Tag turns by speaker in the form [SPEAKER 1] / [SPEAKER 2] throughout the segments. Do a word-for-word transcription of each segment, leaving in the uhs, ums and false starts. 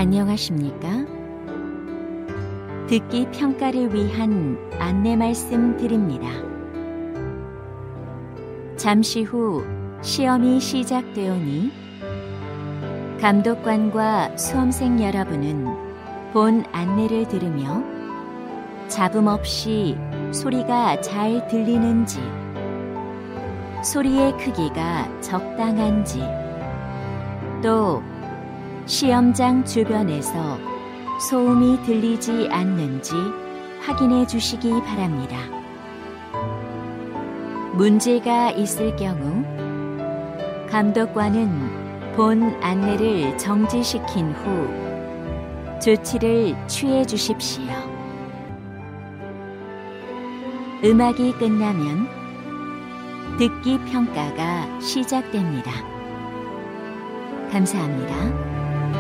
[SPEAKER 1] 안녕하십니까? 듣기 평가를 위한 안내 말씀 드립니다. 잠시 후 시험이 시작되오니 감독관과 수험생 여러분은 본 안내를 들으며 잡음 없이 소리가 잘 들리는지, 소리의 크기가 적당한지, 또 시험장 주변에서 소음이 들리지 않는지 확인해 주시기 바랍니다. 문제가 있을 경우 감독관은 본 안내를 정지시킨 후 조치를 취해 주십시오. 음악이 끝나면 듣기 평가가 시작됩니다. 감사합니다.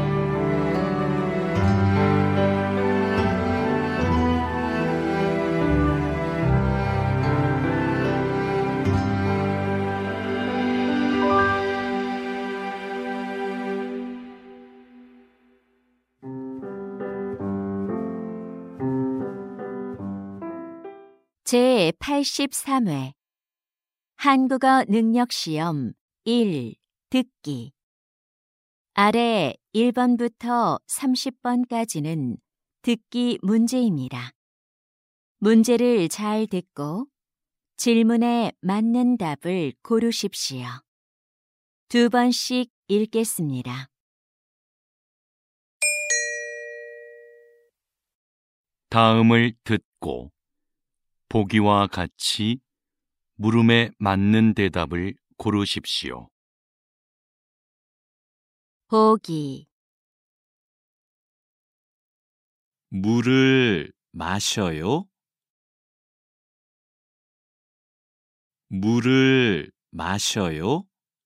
[SPEAKER 1] 제팔십삼 회 한국어 능력시험 일 듣기. 아래 일 번부터 삼십 번까지는 듣기 문제입니다. 문제를 잘 듣고 질문에 맞는 답을 고르십시오. 두 번씩 읽겠습니다.
[SPEAKER 2] 다음을 듣고 보기와 같이 물음에 맞는 대답을 고르십시오.
[SPEAKER 1] 보기.
[SPEAKER 3] 물을 마셔요? 물을 마셔요?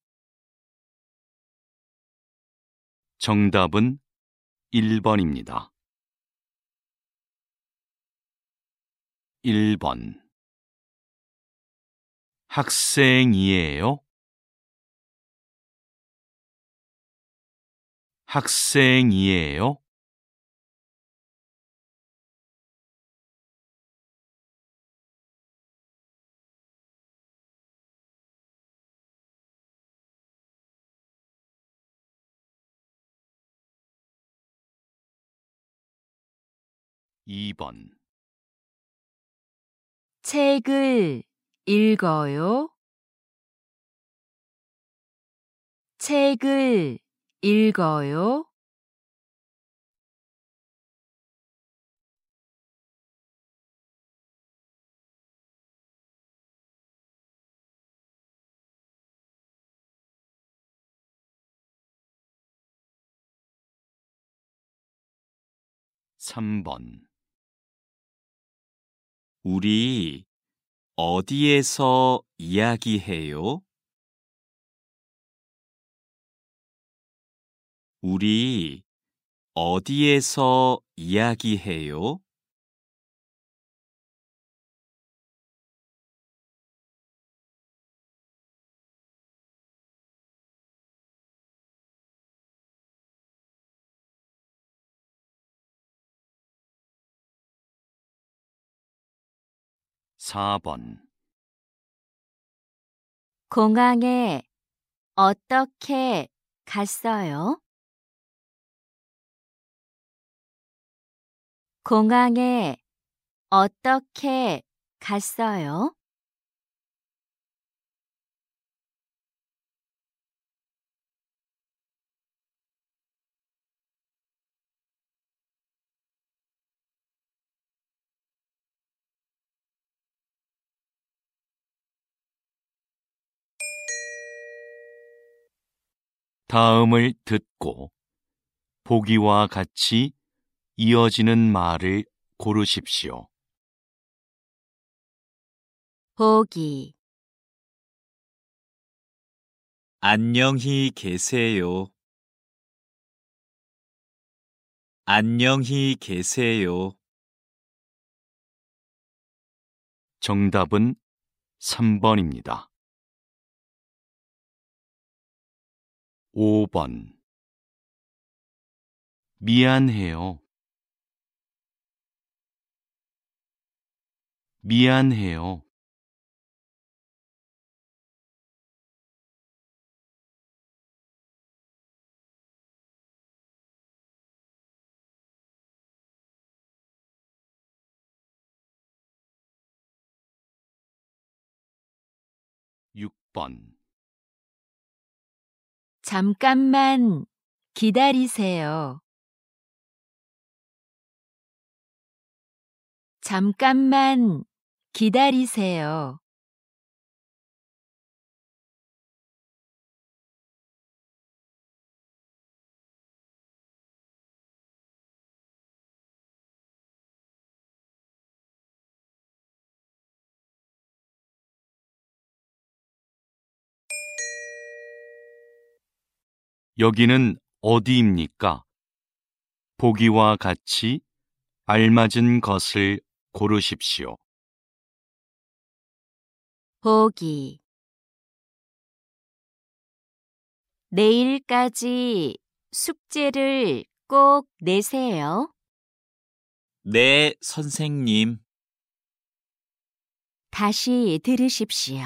[SPEAKER 2] 정답은 일 번입니다. 일 번. 학생이에요? 학생이에요? 이 번.
[SPEAKER 1] 책을 읽어요? 책을 읽어요?
[SPEAKER 2] 삼 번.
[SPEAKER 3] 우리 어디에서 이야기해요? 우리 어디에서 이야기해요?
[SPEAKER 2] 사 번.
[SPEAKER 1] 공항에 어떻게 갔어요? 공항에 어떻게 갔어요?
[SPEAKER 2] 다음을 듣고 보기와 같이 이어지는 말을 고르십시오.
[SPEAKER 1] 보기.
[SPEAKER 3] 안녕히 계세요. 안녕히 계세요.
[SPEAKER 2] 정답은 삼 번입니다. 오 번. 미안해요. 미안해요. 육 번
[SPEAKER 1] 잠깐만 기다리세요. 잠깐만 기다리세요.
[SPEAKER 2] 여기는 어디입니까? 보기와 같이 알맞은 것을 고르십시오.
[SPEAKER 1] 보기. 내일까지 숙제를 꼭 내세요.
[SPEAKER 3] 네, 선생님.
[SPEAKER 1] 다시 들으십시오.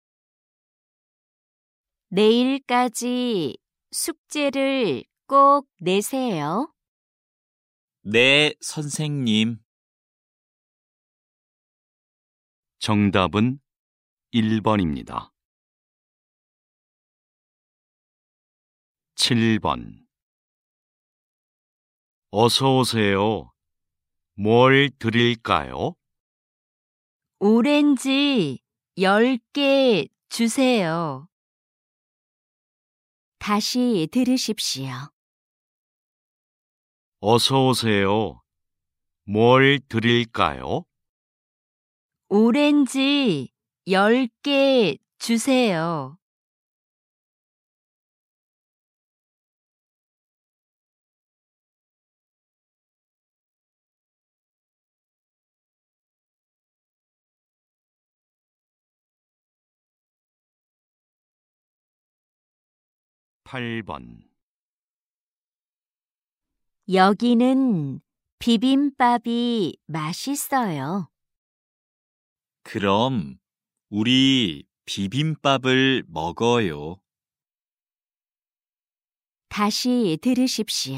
[SPEAKER 1] 내일까지 숙제를 꼭 내세요.
[SPEAKER 3] 네, 선생님.
[SPEAKER 2] 정답은 일 번입니다. 칠 번 어서 오세요. 뭘 드릴까요?
[SPEAKER 1] 오렌지 열 개 주세요. 다시 들으십시오.
[SPEAKER 2] 어서 오세요. 뭘 드릴까요?
[SPEAKER 1] 오렌지 열 개 주세요.
[SPEAKER 2] 팔 번
[SPEAKER 1] 여기는 비빔밥이 맛있어요.
[SPEAKER 3] 그럼 우리 비빔밥을 먹어요.
[SPEAKER 1] 다시 들으십시오.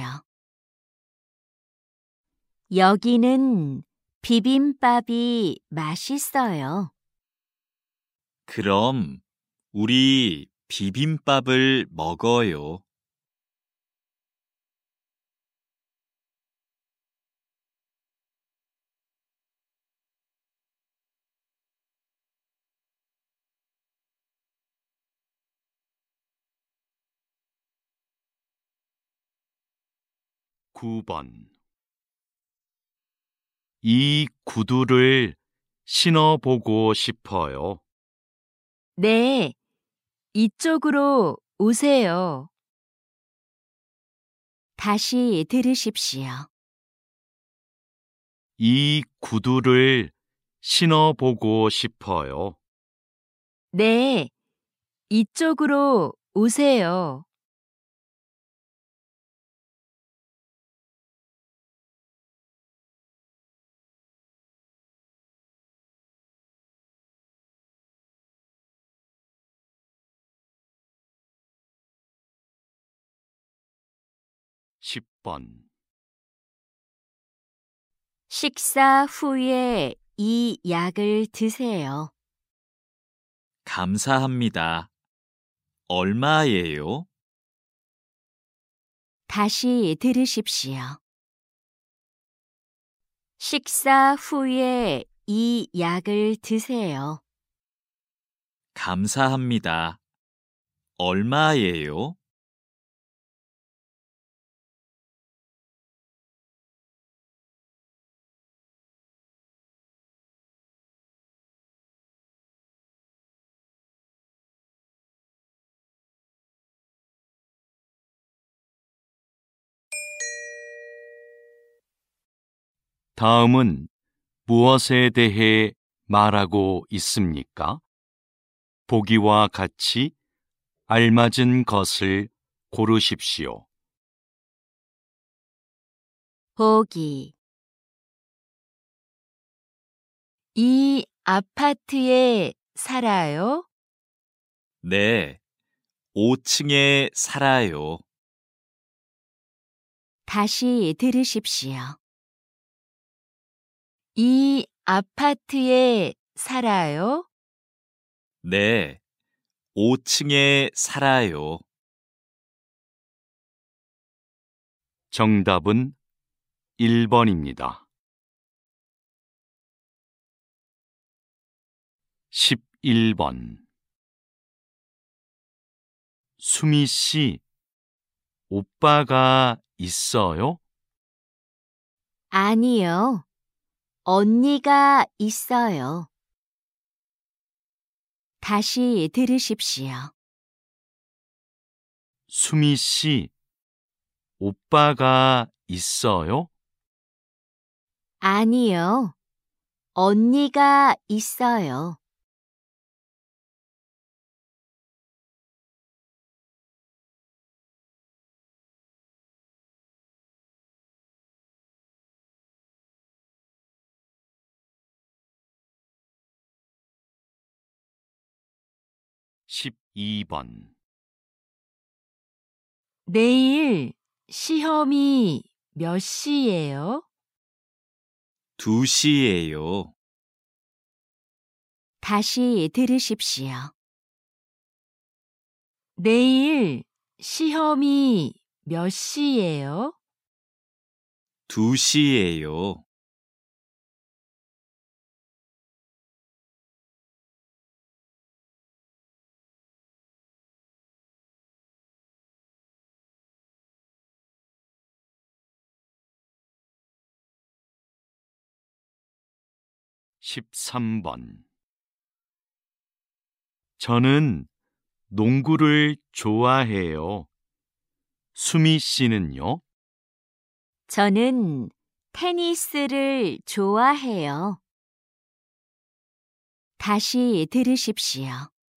[SPEAKER 1] 여기는 비빔밥이 맛있어요.
[SPEAKER 3] 그럼 우리 비빔밥을 먹어요.
[SPEAKER 2] 구 번 이 구두를 신어보고 싶어요.
[SPEAKER 1] 네, 이쪽으로 오세요. 다시 들으십시오.
[SPEAKER 2] 이 구두를 신어보고 싶어요.
[SPEAKER 1] 네, 이쪽으로 오세요.
[SPEAKER 2] 십 번
[SPEAKER 1] 식사 후에 이 약을 드세요.
[SPEAKER 3] 감사합니다. 얼마예요?
[SPEAKER 1] 다시 들으십시오. 식사 후에 이 약을 드세요.
[SPEAKER 3] 감사합니다. 얼마예요?
[SPEAKER 2] 다음은 무엇에 대해 말하고 있습니까? 보기와 같이 알맞은 것을 고르십시오.
[SPEAKER 1] 보기. 이 아파트에 살아요?
[SPEAKER 3] 네, 오 층에 살아요.
[SPEAKER 1] 다시 들으십시오. 이 아파트에 살아요?
[SPEAKER 3] 네, 오 층에 살아요.
[SPEAKER 2] 정답은 일 번입니다. 십일 번. 수미 씨, 오빠가 있어요?
[SPEAKER 1] 아니요. 언니가 있어요. 다시 들으십시오.
[SPEAKER 2] 수미 씨, 오빠가 있어요?
[SPEAKER 1] 아니요. 언니가 있어요.
[SPEAKER 2] 십이 번.
[SPEAKER 1] 내일 시험이 몇 시예요?
[SPEAKER 3] 두 시예요.
[SPEAKER 1] 다시 들으십시오. 내일 시험이 몇 시예요?
[SPEAKER 3] 두 시예요.
[SPEAKER 2] 십삼 번. 저는 농구를 좋아해요. 수미 씨는요?
[SPEAKER 1] 저는 테니스를 좋아해요. 다시 들으십시오.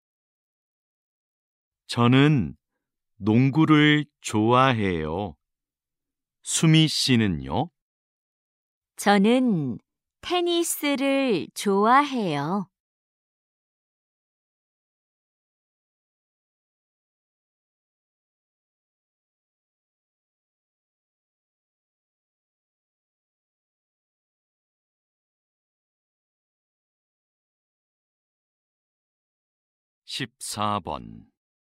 [SPEAKER 2] 저는 농구를 좋아해요. 수미 씨는요?
[SPEAKER 1] 저는 테니스를 좋아해요.
[SPEAKER 2] 십사 번.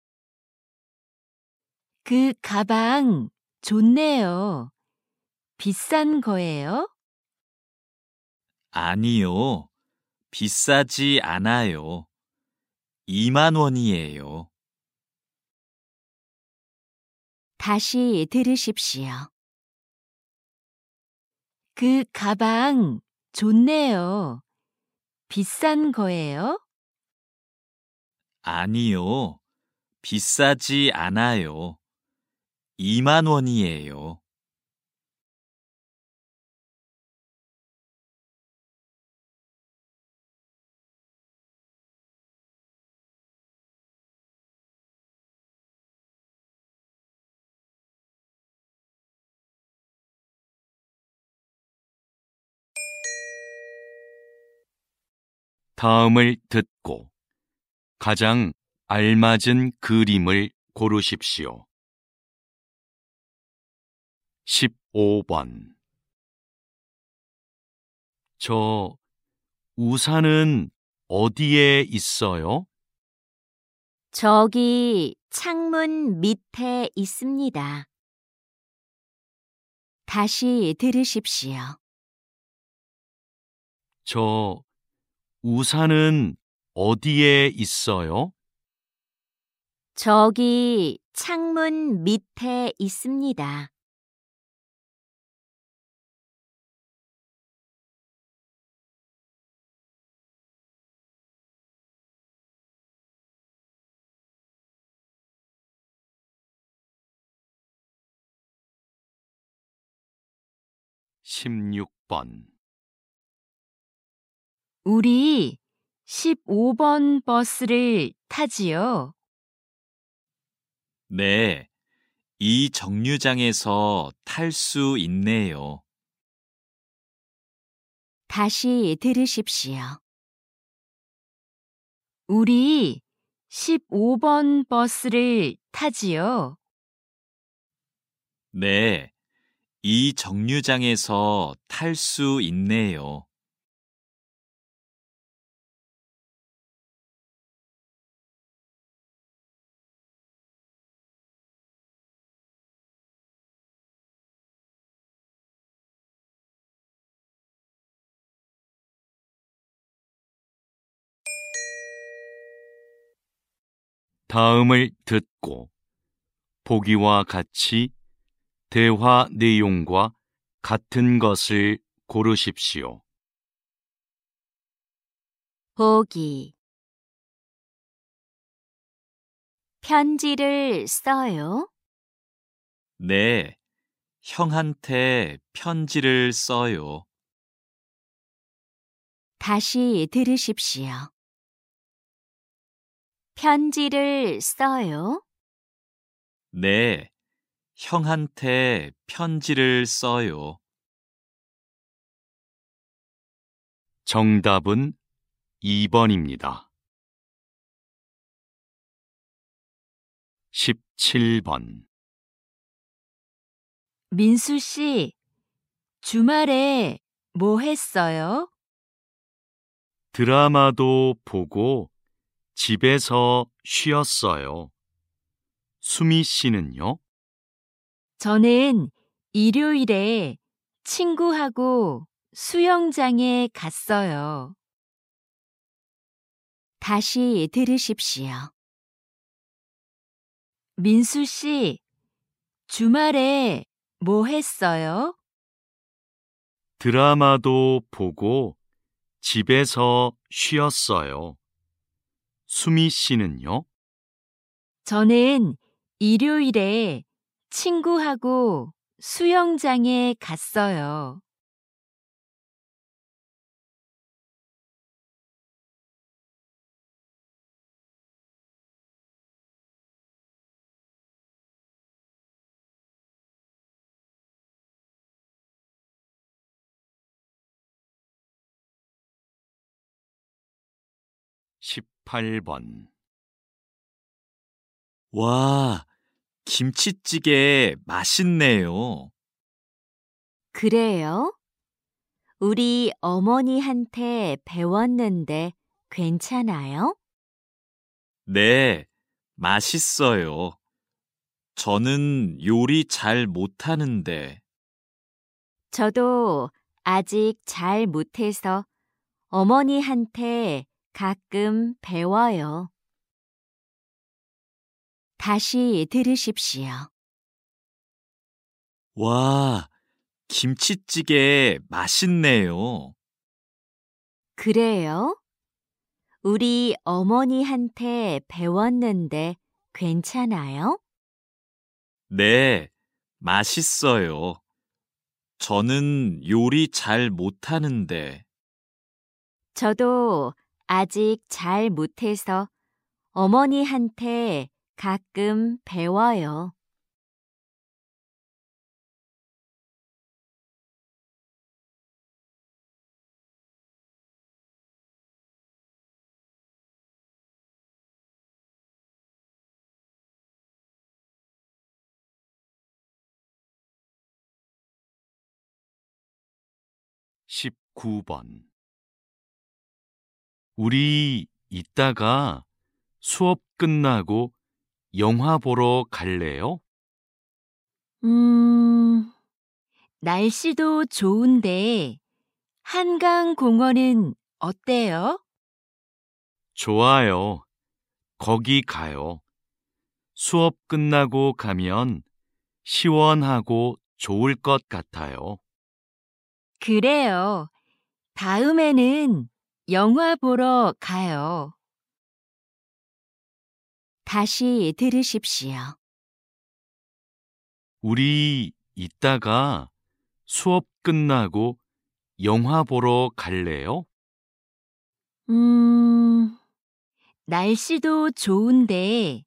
[SPEAKER 1] 그 가방 좋네요. 비싼 거예요?
[SPEAKER 3] 아니요, 비싸지 않아요. 이만 원이에요.
[SPEAKER 1] 다시 들으십시오. 그 가방 좋네요. 비싼 거예요?
[SPEAKER 3] 아니요, 비싸지 않아요. 이만 원이에요.
[SPEAKER 2] 다음을 듣고 가장 알맞은 그림을 고르십시오. 십오 번. 저 우산은 어디에 있어요?
[SPEAKER 1] 저기 창문 밑에 있습니다. 다시 들으십시오.
[SPEAKER 2] 저 우산은 어디에 있어요?
[SPEAKER 1] 저기 창문 밑에 있습니다.
[SPEAKER 2] 십육 번.
[SPEAKER 1] 우리 십오 번 버스를 타지요.
[SPEAKER 3] 네, 이 정류장에서 탈 수 있네요.
[SPEAKER 1] 다시 들으십시오.
[SPEAKER 4] 우리 십오 번 버스를 타지요.
[SPEAKER 3] 네, 이 정류장에서 탈 수 있네요.
[SPEAKER 2] 다음을 듣고 보기와 같이 대화 내용과 같은 것을 고르십시오.
[SPEAKER 1] 보기. 편지를 써요.
[SPEAKER 3] 네, 형한테 편지를 써요.
[SPEAKER 1] 다시 들으십시오. 편지를 써요.
[SPEAKER 3] 네, 형한테 편지를 써요.
[SPEAKER 2] 정답은 이 번입니다. 십칠 번.
[SPEAKER 4] 민수 씨, 주말에 뭐 했어요?
[SPEAKER 2] 드라마도 보고 집에서 쉬었어요. 수미 씨는요?
[SPEAKER 4] 저는 일요일에 친구하고 수영장에 갔어요.
[SPEAKER 1] 다시 들으십시오.
[SPEAKER 4] 민수 씨, 주말에 뭐 했어요?
[SPEAKER 2] 드라마도 보고 집에서 쉬었어요. 수미 씨는요?
[SPEAKER 4] 저는 일요일에 친구하고 수영장에 갔어요.
[SPEAKER 2] 십팔 번.
[SPEAKER 3] 와, 김치찌개 맛있네요.
[SPEAKER 1] 그래요? 우리 어머니한테 배웠는데 괜찮아요?
[SPEAKER 3] 네, 맛있어요. 저는 요리 잘 못하는데.
[SPEAKER 1] 저도 아직 잘 못해서 어머니한테 가끔 배워요. 다시 들으십시오.
[SPEAKER 3] 와, 김치찌개 맛있네요.
[SPEAKER 1] 그래요? 우리 어머니한테 배웠는데 괜찮아요?
[SPEAKER 3] 네, 맛있어요. 저는 요리 잘 못하는데.
[SPEAKER 1] 저도 아직 잘 못해서 어머니한테 가끔 배워요.
[SPEAKER 2] 십구 번. 우리 이따가 수업 끝나고 영화 보러 갈래요?
[SPEAKER 4] 음, 날씨도 좋은데 한강공원은 어때요?
[SPEAKER 2] 좋아요. 거기 가요. 수업 끝나고 가면 시원하고 좋을 것 같아요.
[SPEAKER 4] 그래요. 다음에는 영화 보러 가요.
[SPEAKER 1] 다시 들으십시오.
[SPEAKER 2] 우리 이따가 수업 끝나고 영화 보러 갈래요?
[SPEAKER 4] 음, 날씨도 좋은데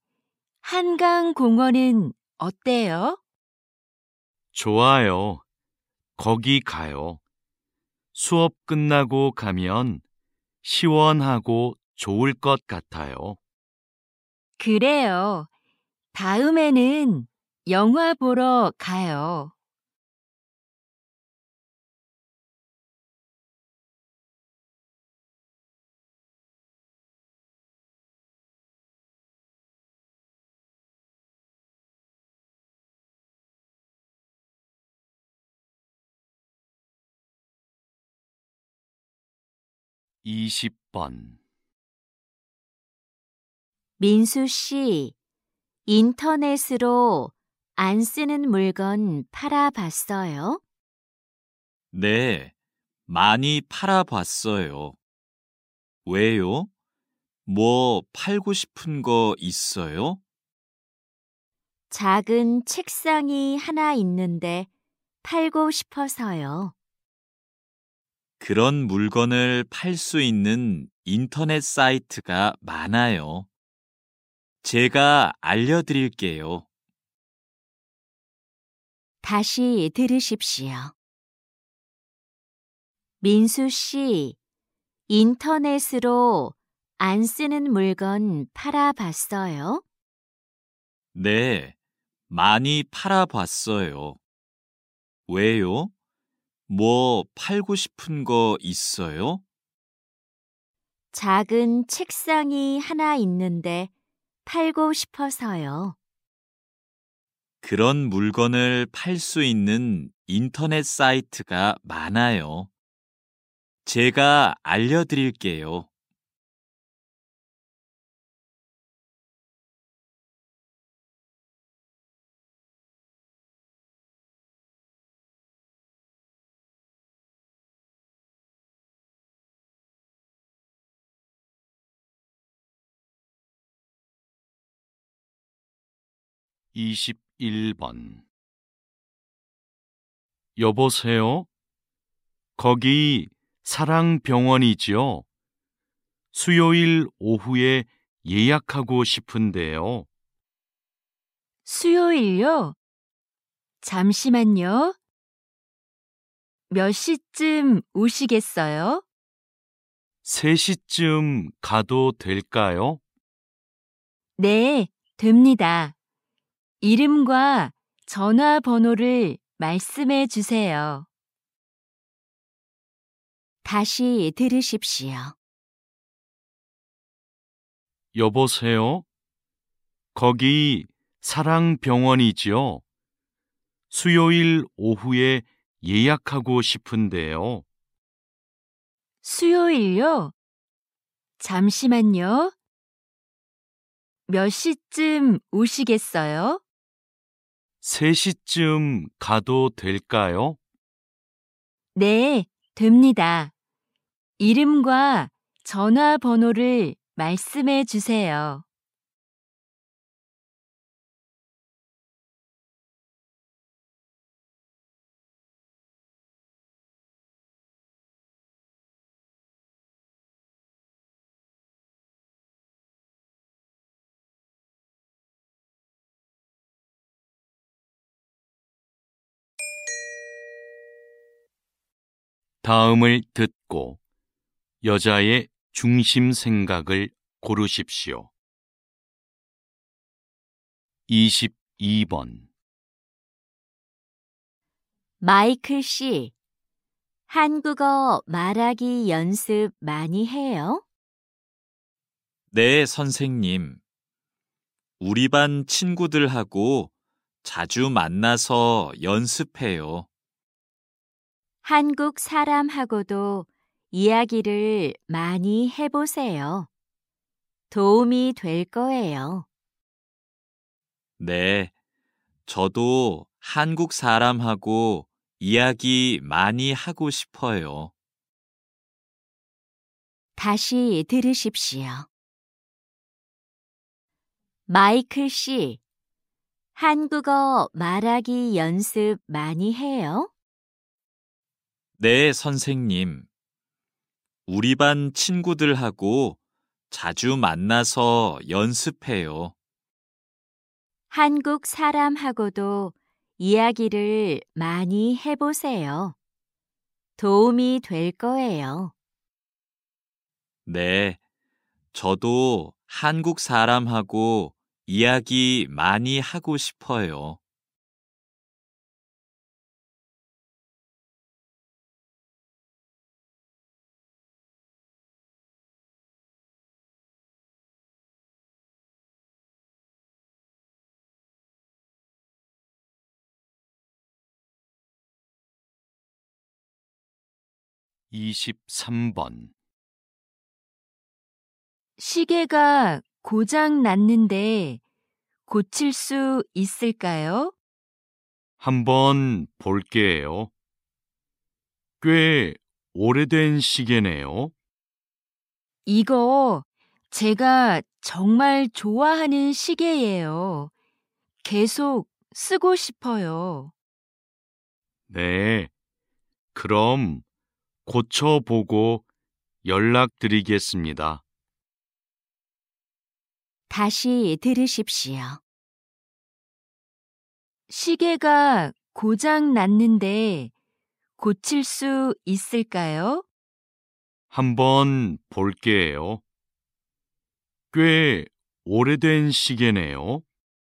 [SPEAKER 4] 한강공원은 어때요?
[SPEAKER 2] 좋아요. 거기 가요. 수업 끝나고 가면 시원하고 좋을 것 같아요.
[SPEAKER 4] 그래요. 다음에는 영화 보러 가요.
[SPEAKER 2] 이십 번.
[SPEAKER 4] 민수 씨, 인터넷으로 안 쓰는 물건 팔아봤어요?
[SPEAKER 3] 네, 많이 팔아봤어요. 왜요? 뭐 팔고 싶은 거 있어요?
[SPEAKER 4] 작은 책상이 하나 있는데 팔고 싶어서요.
[SPEAKER 3] 그런 물건을 팔 수 있는 인터넷 사이트가 많아요. 제가 알려드릴게요.
[SPEAKER 4] 다시 들으십시오. 민수 씨, 인터넷으로 안 쓰는 물건 팔아봤어요?
[SPEAKER 3] 네, 많이 팔아봤어요. 왜요? 뭐 팔고 싶은 거 있어요?
[SPEAKER 4] 작은 책상이 하나 있는데 팔고 싶어서요.
[SPEAKER 3] 그런 물건을 팔 수 있는 인터넷 사이트가 많아요. 제가 알려드릴게요.
[SPEAKER 2] 이십일 번. 여보세요? 거기 사랑병원이지요? 수요일 오후에 예약하고 싶은데요.
[SPEAKER 4] 수요일요? 잠시만요. 몇 시쯤 오시겠어요?
[SPEAKER 2] 세 시쯤 가도 될까요?
[SPEAKER 4] 네, 됩니다. 이름과 전화번호를 말씀해 주세요. 다시 들으십시오.
[SPEAKER 2] 여보세요? 거기 사랑병원이지요? 수요일 오후에 예약하고 싶은데요.
[SPEAKER 4] 수요일요? 잠시만요. 몇 시쯤 오시겠어요?
[SPEAKER 2] 세 시쯤 가도 될까요?
[SPEAKER 4] 네, 됩니다. 이름과 전화번호를 말씀해 주세요.
[SPEAKER 2] 다음을 듣고 여자의 중심 생각을 고르십시오. 이십이 번.
[SPEAKER 4] 마이클 씨, 한국어 말하기 연습 많이 해요?
[SPEAKER 3] 네, 선생님. 우리 반 친구들하고 자주 만나서 연습해요.
[SPEAKER 4] 한국 사람하고도 이야기를 많이 해보세요. 도움이 될 거예요.
[SPEAKER 3] 네, 저도 한국 사람하고 이야기 많이 하고 싶어요.
[SPEAKER 4] 다시 들으십시오. 마이클 씨, 한국어 말하기 연습 많이 해요?
[SPEAKER 3] 네, 선생님. 우리 반 친구들하고 자주 만나서 연습해요.
[SPEAKER 4] 한국 사람하고도 이야기를 많이 해보세요. 도움이 될 거예요.
[SPEAKER 3] 네, 저도 한국 사람하고 이야기 많이 하고 싶어요.
[SPEAKER 2] 이십삼 번.
[SPEAKER 4] 시계가 고장 났는데 고칠 수 있을까요?
[SPEAKER 2] 한번 볼게요. 꽤 오래된 시계네요.
[SPEAKER 4] 이거 제가 정말 좋아하는 시계예요. 계속 쓰고 싶어요.
[SPEAKER 2] 네, 그럼 고쳐보고 연락드리겠습니다.
[SPEAKER 4] 다시 들으십시오. 시계가 고장 났는데 고칠 수 있을까요?
[SPEAKER 2] 한번 볼게요. 꽤 오래된 시계네요.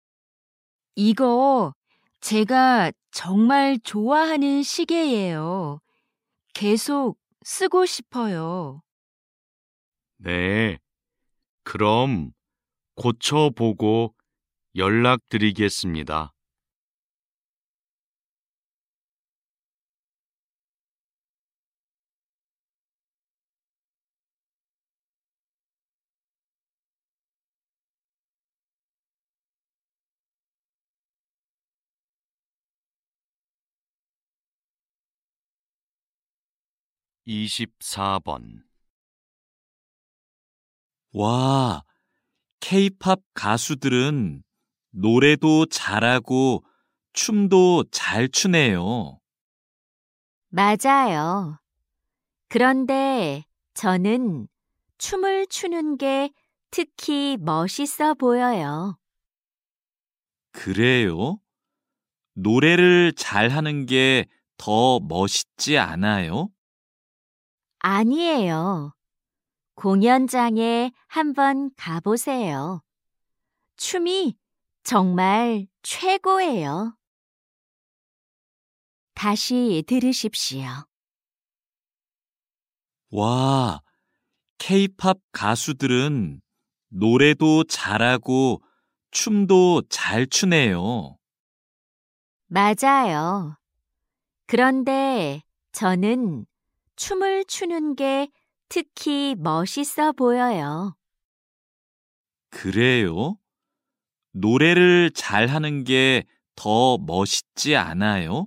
[SPEAKER 4] 이거 제가 정말 좋아하는 시계예요. 계속 쓰고 싶어요.
[SPEAKER 2] 네, 그럼 고쳐보고 연락드리겠습니다. 이십사 번.
[SPEAKER 3] 와, 케이팝 가수들은 노래도 잘하고 춤도 잘 추네요.
[SPEAKER 4] 맞아요. 그런데 저는 춤을 추는 게 특히 멋있어 보여요.
[SPEAKER 3] 그래요? 노래를 잘하는 게 더 멋있지 않아요?
[SPEAKER 4] 아니에요. 공연장에 한번 가보세요. 춤이 정말 최고예요. 다시 들으십시오.
[SPEAKER 3] 와, 케이팝 가수들은 노래도 잘하고 춤도 잘 추네요.
[SPEAKER 4] 맞아요. 그런데 저는 춤을 추는 게 특히 멋있어 보여요.
[SPEAKER 3] 그래요? 노래를 잘하는 게 더 멋있지 않아요?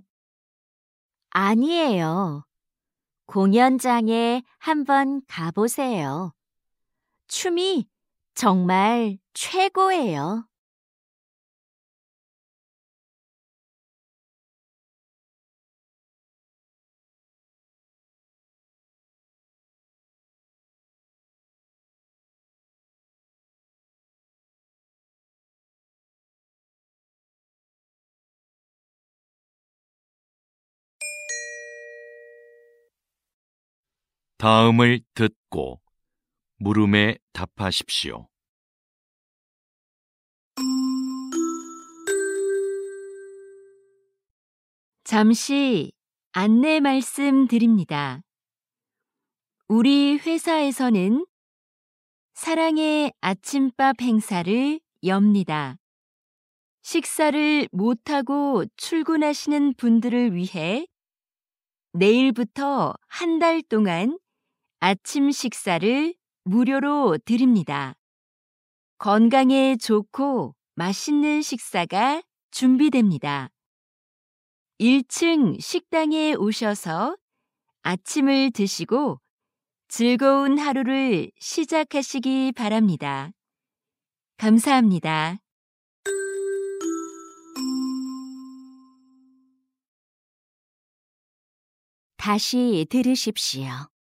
[SPEAKER 4] 아니에요. 공연장에 한번 가보세요. 춤이 정말 최고예요.
[SPEAKER 2] 다음을 듣고 물음에 답하십시오.
[SPEAKER 4] 잠시 안내 말씀드립니다. 우리 회사에서는 사랑의 아침밥 행사를 엽니다. 식사를 못하고 출근하시는 분들을 위해 내일부터 한 달 동안 아침 식사를 무료로 드립니다. 건강에 좋고 맛있는 식사가 준비됩니다. 일 층 식당에 오셔서 아침을 드시고 즐거운 하루를 시작하시기 바랍니다. 감사합니다. 다시 들으십시오.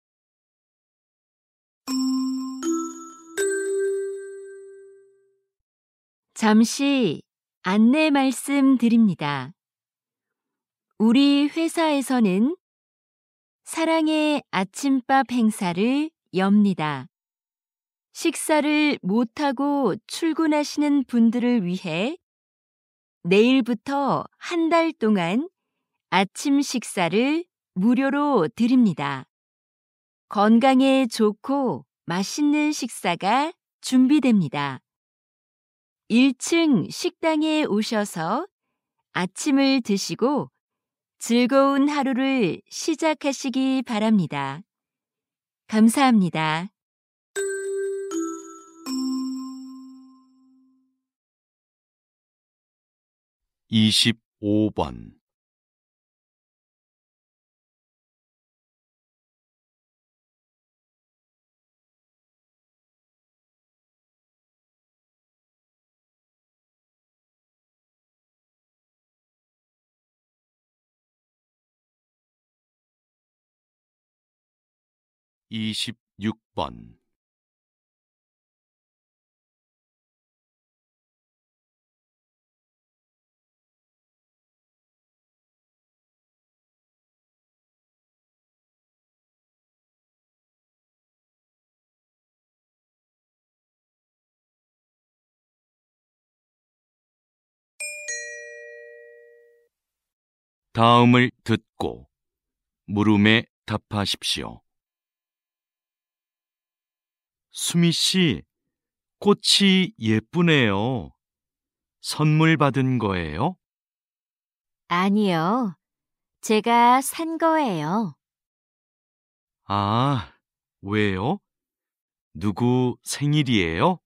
[SPEAKER 4] 잠시 안내 말씀드립니다. 우리 회사에서는 사랑의 아침밥 행사를 엽니다. 식사를 못하고 출근하시는 분들을 위해 내일부터 한 달 동안 아침 식사를 무료로 드립니다. 건강에 좋고 맛있는 식사가 준비됩니다. 일 층 식당에 오셔서 아침을 드시고 즐거운 하루를 시작하시기 바랍니다. 감사합니다.
[SPEAKER 2] 이십오 번. 이십육 번. 다음을 듣고 물음에 답하십시오. 수미 씨, 꽃이 예쁘네요. 선물 받은 거예요?
[SPEAKER 4] 아니요. 제가 산 거예요.
[SPEAKER 2] 아, 왜요? 누구 생일이에요?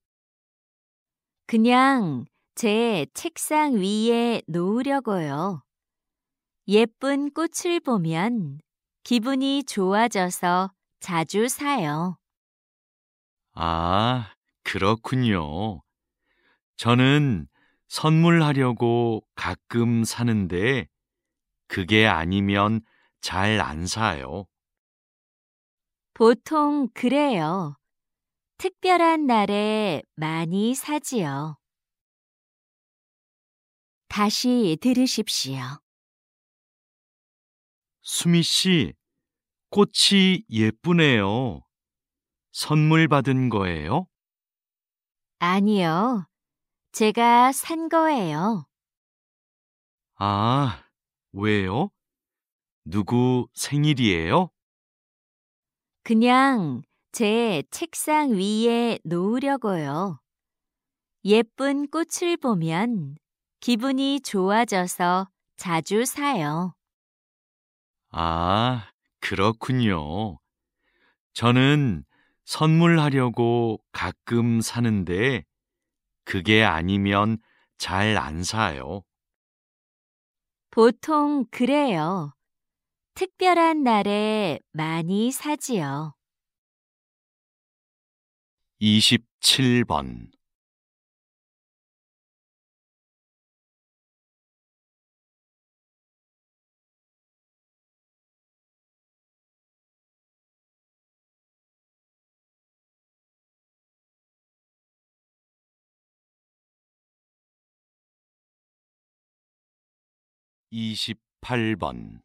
[SPEAKER 4] 그냥 제 책상 위에 놓으려고요. 예쁜 꽃을 보면 기분이 좋아져서 자주 사요.
[SPEAKER 2] 아, 그렇군요. 저는 선물하려고 가끔 사는데 그게 아니면 잘 안 사요.
[SPEAKER 4] 보통 그래요. 특별한 날에 많이 사지요. 다시 들으십시오.
[SPEAKER 2] 수미 씨, 꽃이 예쁘네요. 선물 받은 거예요?
[SPEAKER 4] 아니요. 제가 산 거예요.
[SPEAKER 2] 아, 왜요? 누구 생일이에요?
[SPEAKER 4] 그냥 제 책상 위에 놓으려고요. 예쁜 꽃을 보면 기분이 좋아져서 자주 사요.
[SPEAKER 2] 아, 그렇군요. 저는 선물하려고 가끔 사는데 그게 아니면 잘 안 사요.
[SPEAKER 4] 보통 그래요. 특별한 날에 많이 사지요.
[SPEAKER 2] 이십칠 번. 이십팔 번.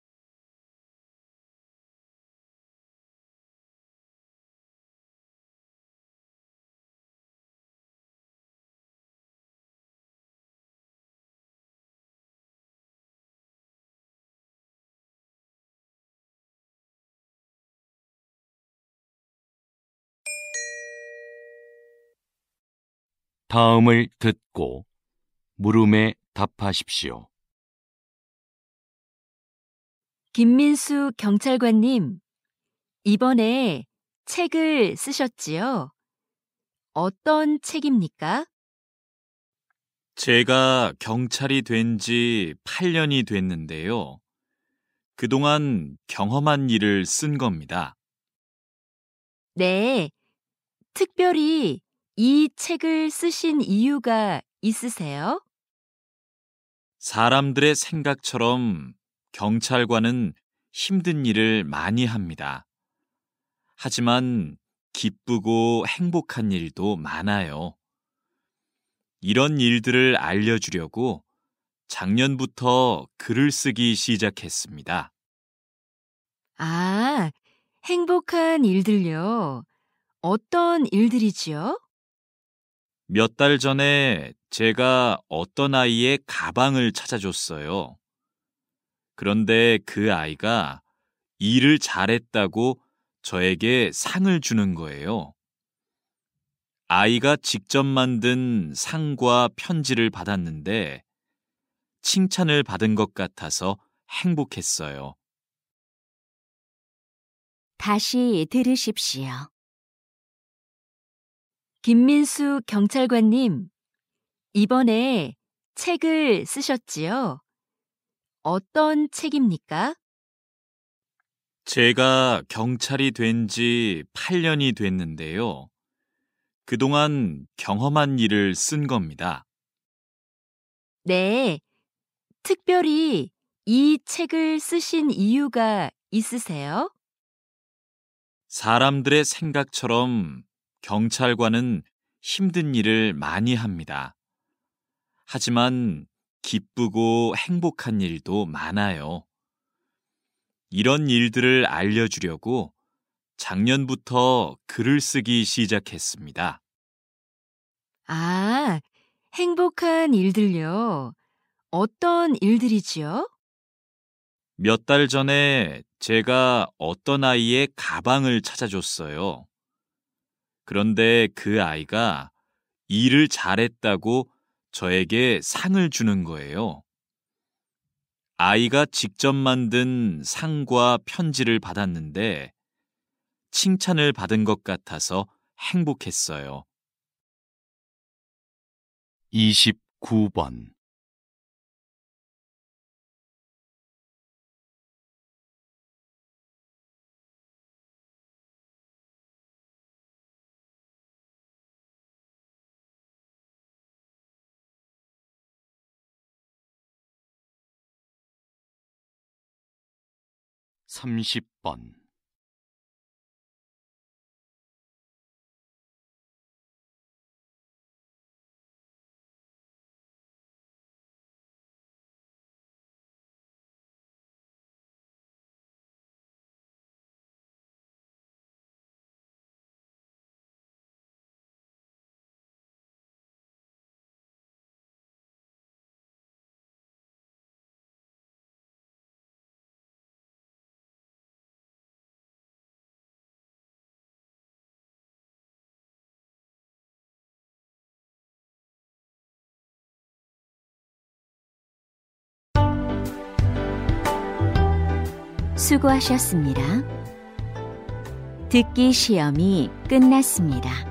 [SPEAKER 2] 다음을 듣고 물음에 답하십시오.
[SPEAKER 4] 김민수 경찰관님, 이번에 책을 쓰셨지요? 어떤 책입니까?
[SPEAKER 3] 제가 경찰이 된 지 팔 년이 됐는데요. 그동안 경험한 일을 쓴 겁니다.
[SPEAKER 4] 네, 특별히 이 책을 쓰신 이유가 있으세요?
[SPEAKER 3] 사람들의 생각처럼 경찰관은 힘든 일을 많이 합니다. 하지만 기쁘고 행복한 일도 많아요. 이런 일들을 알려주려고 작년부터 글을 쓰기 시작했습니다.
[SPEAKER 4] 아, 행복한 일들요. 어떤 일들이지요?
[SPEAKER 3] 몇 달 전에 제가 어떤 아이의 가방을 찾아줬어요. 그런데 그 아이가 일을 잘했다고 저에게 상을 주는 거예요. 아이가 직접 만든 상과 편지를 받았는데 칭찬을 받은 것 같아서 행복했어요.
[SPEAKER 1] 다시 들으십시오.
[SPEAKER 4] 김민수 경찰관님, 이번에 책을 쓰셨지요? 어떤 책입니까?
[SPEAKER 3] 제가 경찰이 된 지 팔 년이 됐는데요. 그동안 경험한 일을 쓴 겁니다.
[SPEAKER 4] 네, 특별히 이 책을 쓰신 이유가 있으세요?
[SPEAKER 3] 사람들의 생각처럼 경찰관은 힘든 일을 많이 합니다. 하지만 기쁘고 행복한 일도 많아요. 이런 일들을 알려주려고 작년부터 글을 쓰기 시작했습니다.
[SPEAKER 4] 아, 행복한 일들요. 어떤 일들이지요?
[SPEAKER 3] 몇 달 전에 제가 어떤 아이의 가방을 찾아줬어요. 그런데 그 아이가 일을 잘했다고 저에게 상을 주는 거예요. 아이가 직접 만든 상과 편지를 받았는데 칭찬을 받은 것 같아서 행복했어요.
[SPEAKER 2] 이십구 번. 삼십 번.
[SPEAKER 1] 수고하셨습니다. 듣기 시험이 끝났습니다.